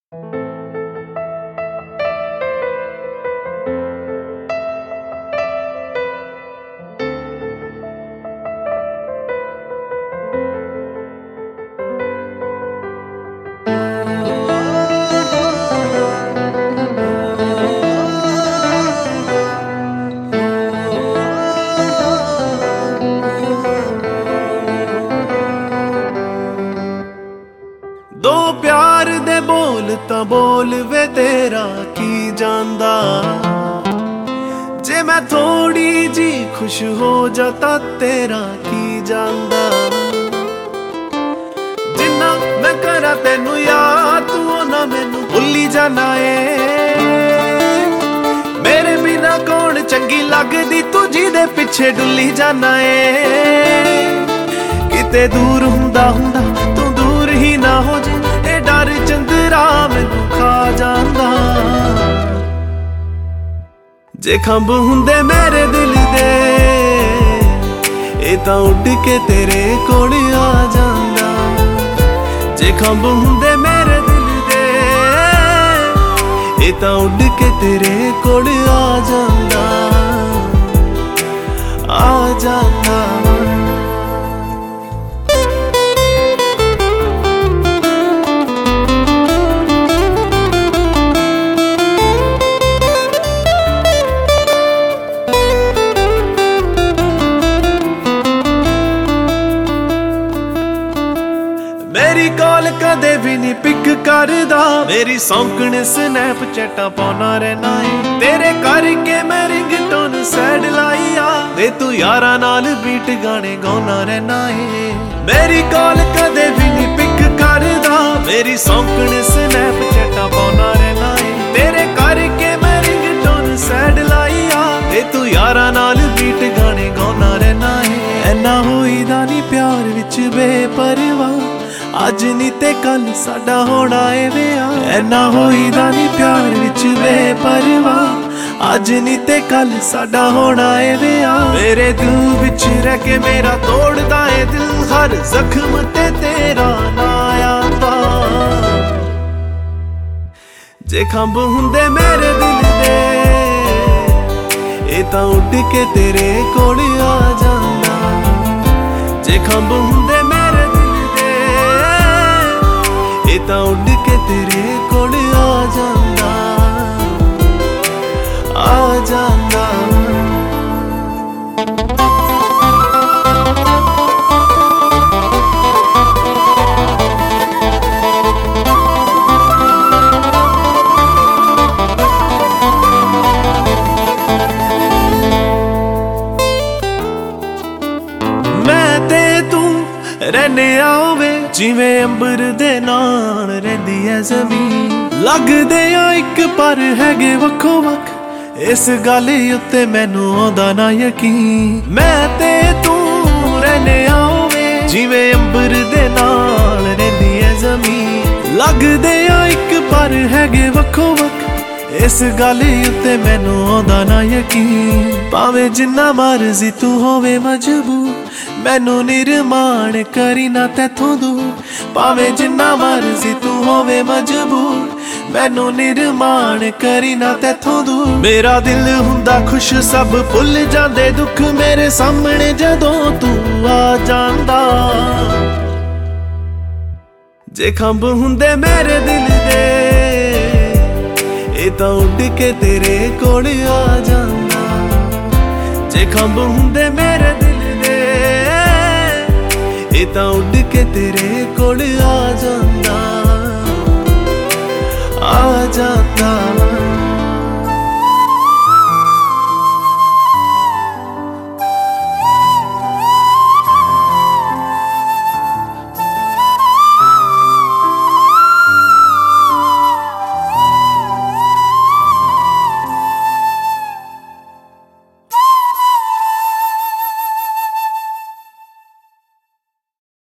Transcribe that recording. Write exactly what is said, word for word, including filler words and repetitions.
दो प्यार दे बोल तां बोल वे तेरा की जांदा, जे मैं थोड़ी जी खुश हो जाता तेरा की जांदा। जिन्ना मैं करा तेनू याद तू ना मैनू भुल्ली जाना ए। मेरे बिना कौन चंगी लगदी तू जिदे पिछे डुल्ली जाना ए। किते दूर हुंदा हुंदा तू दूर ही ना हो जे, ए डर चंदरा मैनू खा जांदा। जे खंभ हुंदे मेरे दिल दे ए तां उड़ के तेरे कोल आ जांदा। जे खंभ हुंदे मेरे दिल दे ए तां उड़ के तेरे कोल आ जांदा, आ जांदा। मेरी कॉल कदे भी नहीं पिक करदा, मेरी सौंकन स्नैपचैटां पाउना रहना है। तेरे करके मैं रिंगटोन सैड लाई आ, ते तू यारां नाल बीट गाने गाउना रहना है। मेरी कॉल कदे भी नहीं पिक करदा, मेरी सौंकन स्नैपचैटां पाउना रहना है। तेरे करके मैं रिंगटोन सैड लाई आ, ते तू यारां नाल बीट गाने गाउना रहना है। ऐना होईदा नी प्यार विच बेपरवाह, अज नी ते कल साडा होना ए विआह। ऐना होईदा नी प्यार विच बेपरवाह, अज नी ते कल साडा होना ए विआह। मेरे दिल विच रह के मेरा तोड़दा ए दिल, हर जख्म ते तेरा ना आंदा। जे खंभ हुंदे मेरे दिल दे ए तां उड़ के तेरे कोल आ जांदा। जे खंभ हुंदे मेरे ए तां उड़ के तेरे कोल आ जांदा, आ जांदा। मैं ते तू रहने आवे जिवें अंबर दे नाल रहिंदी ऐ ज़मीन। लगदे आ इक पर हैगे वक्खो वक्ख, इस गल उत्ते मैनू आउंदा ना यकीन। मैं ते तू रहने आवे जिवें अंबर दे नाल रहिंदी ऐ ज़मीन। लगदे आ इक पर हैगे वक्खो वक्ख, इस गल उत्ते मैनू आउंदा ना यकीन। भावें जिन्ना मर्जी तू होवे मजबूर, मैनू निर्माण करी ना तैथों दूर। भावें जिन्ना मर्जी तू होवे मजबूर, मैनू निर्माण करी ना तैथों दूर। मेरा दिल हुंदा खुश सब भुल जांदे दुख, मेरे सामने जदों तू आ जांदा। जे खंभ हुंदे मेरे दिल दे ए तां उड़ के तेरे कोल आ जांदा। जे खंभ हुंदे मेरे दिल ए तां उड़ के तेरे कोल आ जांदा, आ जांदा।